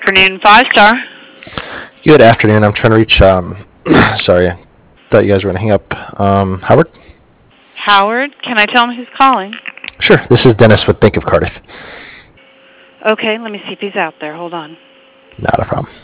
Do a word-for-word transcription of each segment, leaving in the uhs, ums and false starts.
afternoon, Five Star. Good afternoon. I'm trying to reach. Um, sorry, I thought you guys were going to hang up. Um, Howard? Howard, can I tell him who's calling? Sure. This is Dennis with Bank of Cardiff. Okay, let me see if he's out there. Hold on. Not a problem.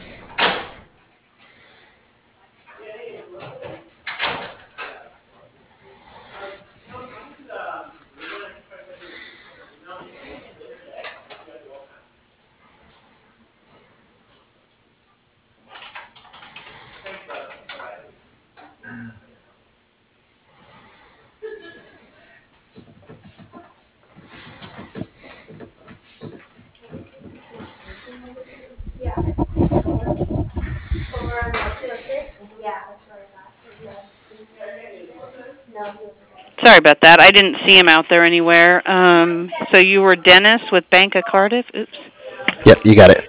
Sorry about that. I didn't see him out there anywhere. Um, so you were Dennis with Bank of Cardiff? Oops. Yep, you got it.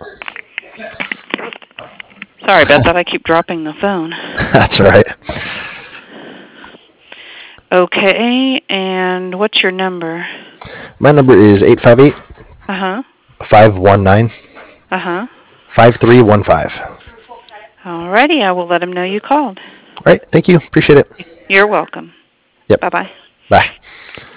Sorry about that. I keep dropping the phone. That's all right. Okay, and what's your number? My number is eight five eight, Uh-huh. five one nine, Uh-huh. five three one five. All righty, I will let him know you called. All right, thank you. Appreciate it. You're welcome. Yep. Bye-bye. Bye.